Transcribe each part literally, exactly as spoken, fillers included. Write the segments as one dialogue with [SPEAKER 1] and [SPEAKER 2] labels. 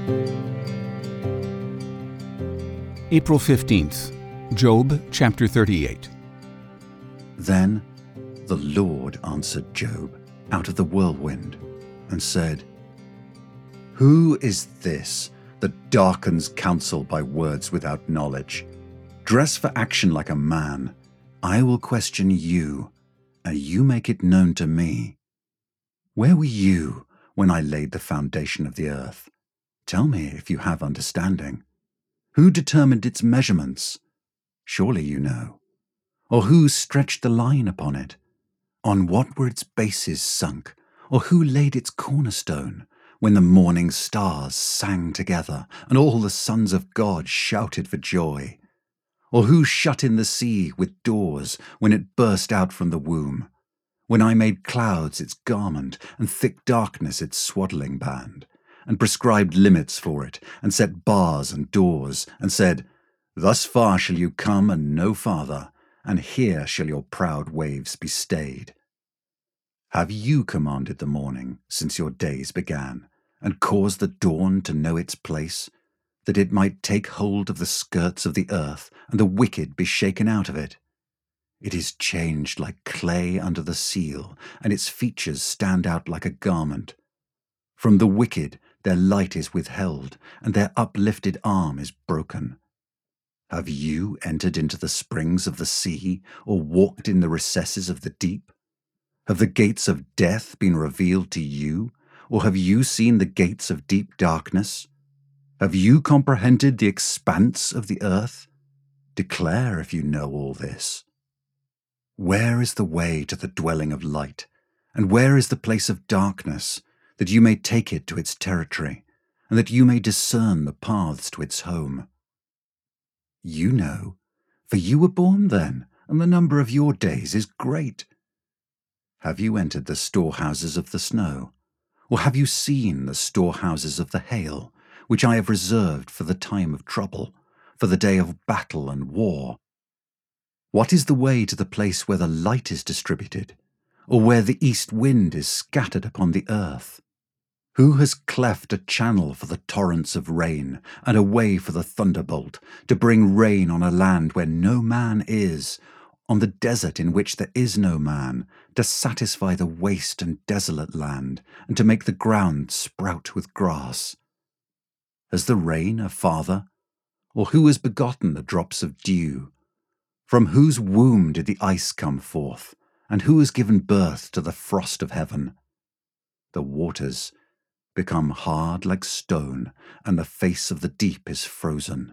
[SPEAKER 1] April fifteenth, Job chapter thirty-eight.
[SPEAKER 2] Then the Lord answered Job out of the whirlwind and said, "Who is this that darkens counsel by words without knowledge? Dress for action like a man. I will question you, and you make it known to me. Where were you when I laid the foundation of the earth? Tell me if you have understanding. Who determined its measurements? Surely you know. Or who stretched the line upon it? On what were its bases sunk? Or who laid its cornerstone, when the morning stars sang together, and all the sons of God shouted for joy? Or who shut in the sea with doors, when it burst out from the womb? When I made clouds its garment, and thick darkness its swaddling band, and prescribed limits for it, and set bars and doors, and said, Thus far shall you come and no farther, and here shall your proud waves be stayed. Have you commanded the morning since your days began, and caused the dawn to know its place, that it might take hold of the skirts of the earth, and the wicked be shaken out of it? It is changed like clay under the seal, and its features stand out like a garment. From the wicked their light is withheld, and their uplifted arm is broken. Have you entered into the springs of the sea, or walked in the recesses of the deep? Have the gates of death been revealed to you, or have you seen the gates of deep darkness? Have you comprehended the expanse of the earth? Declare if you know all this. Where is the way to the dwelling of light, and where is the place of darkness, that you may take it to its territory, and that you may discern the paths to its home? You know, for you were born then, and the number of your days is great. Have you entered the storehouses of the snow, or have you seen the storehouses of the hail, which I have reserved for the time of trouble, for the day of battle and war? What is the way to the place where the light is distributed, or where the east wind is scattered upon the earth? Who has cleft a channel for the torrents of rain, and a way for the thunderbolt, to bring rain on a land where no man is, on the desert in which there is no man, to satisfy the waste and desolate land, and to make the ground sprout with grass? Has the rain a father? Or who has begotten the drops of dew? From whose womb did the ice come forth, and who has given birth to the frost of heaven? The waters become hard like stone, and the face of the deep is frozen.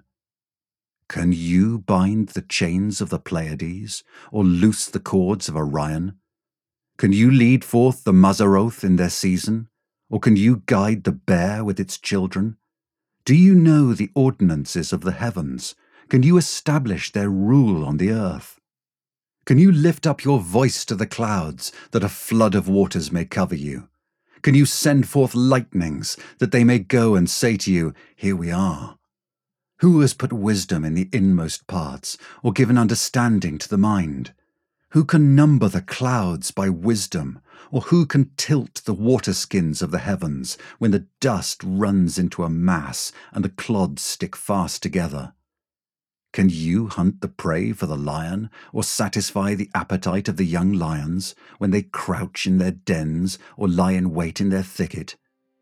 [SPEAKER 2] Can you bind the chains of the Pleiades, or loose the cords of Orion? Can you lead forth the Mazzaroth in their season, or can you guide the bear with its children? Do you know the ordinances of the heavens? Can you establish their rule on the earth? Can you lift up your voice to the clouds, that a flood of waters may cover you? Can you send forth lightnings, that they may go and say to you, Here we are? Who has put wisdom in the inmost parts, or given understanding to the mind? Who can number the clouds by wisdom, or who can tilt the waterskins of the heavens, when the dust runs into a mass, and the clods stick fast together? Can you hunt the prey for the lion, or satisfy the appetite of the young lions, when they crouch in their dens, or lie in wait in their thicket?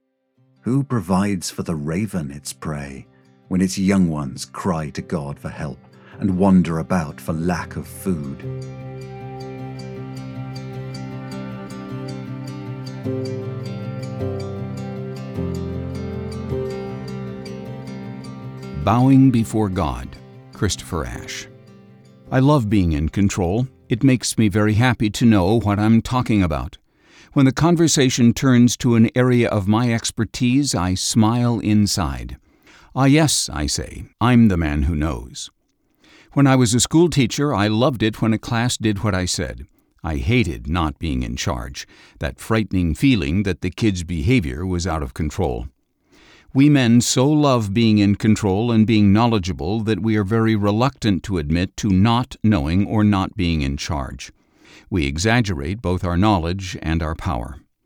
[SPEAKER 2] Who provides for the raven its prey, when its young ones cry to God for help, and wander about for lack of food?
[SPEAKER 1] Bowing Before God, Christopher Ash. I love being in control. It makes me very happy to know what I'm talking about. When the conversation turns to an area of my expertise, I smile inside. Ah, yes, I say, I'm the man who knows. When I was a school teacher, I loved it when a class did what I said. I hated not being in charge, that frightening feeling that the kids' behavior was out of control. We men so love being in control and being knowledgeable that we are very reluctant to admit to not knowing or not being in charge. We exaggerate both our knowledge and our power.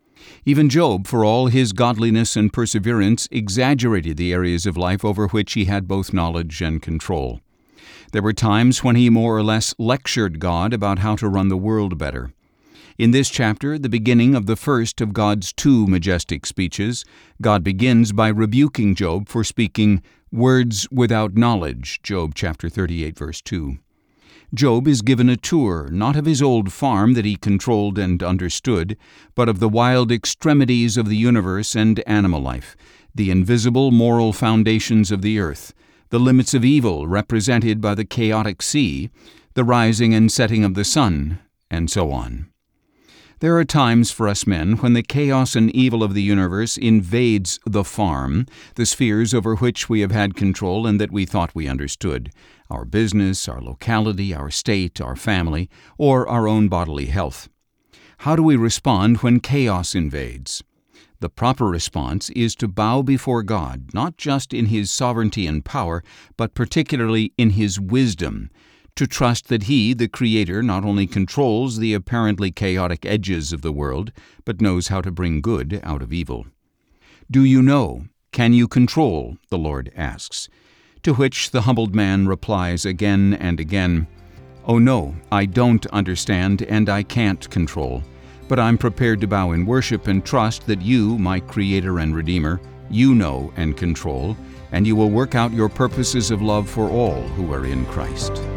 [SPEAKER 1] Even Job, for all his godliness and perseverance, exaggerated the areas of life over which he had both knowledge and control. There were times when he more or less lectured God about how to run the world better. In this chapter, the beginning of the first of God's two majestic speeches, God begins by rebuking Job for speaking words without knowledge, Job chapter thirty-eight, verse two. Job is given a tour, not of his old farm that he controlled and understood, but of the wild extremities of the universe and animal life, the invisible moral foundations of the earth, the limits of evil represented by the chaotic sea, the rising and setting of the sun, and so on. There are times for us men when the chaos and evil of the universe invades the farm, the spheres over which we have had control and that we thought we understood, our business, our locality, our state, our family, or our own bodily health. How do we respond when chaos invades? The proper response is to bow before God, not just in His sovereignty and power, but particularly in His wisdom, to trust that He, the Creator, not only controls the apparently chaotic edges of the world, but knows how to bring good out of evil. Do you know? Can you control? The Lord asks. To which the humbled man replies again and again, "Oh no, I don't understand and I can't control. But I'm prepared to bow in worship and trust that you, my Creator and Redeemer, you know and control, and you will work out your purposes of love for all who are in Christ."